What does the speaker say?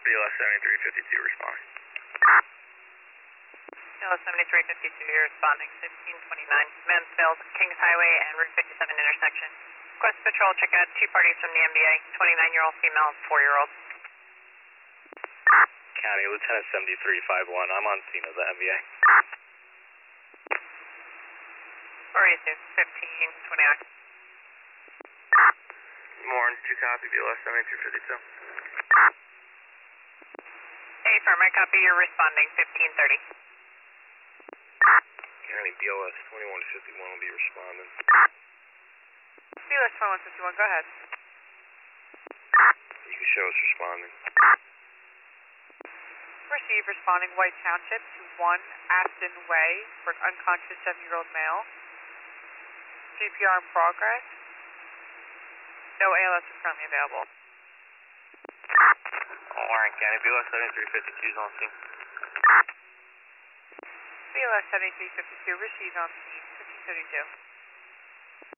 BLS 7352 responding. BLS 7352, you're responding 1529 Mansfield, Kings Highway and Route 57 intersection. Request patrol, check out two parties from the MBA, 29-year-old female, 4-year-old. County, Lieutenant 7351, I'm on scene of the MBA. Where are you to? 1529. Morning, 2 copy, BLS 7352. Hey, firm, I copy, you're responding 1530. County, BLS 2151 will be responding. BLS 2151, go ahead. You can show us responding. Receive responding White Township to 1 Aston Way for an unconscious 7-year-old male. CPR in progress. No ALS is currently available. Warren County, BLS 7352 is on scene. BLS 7352 received on scene 1532.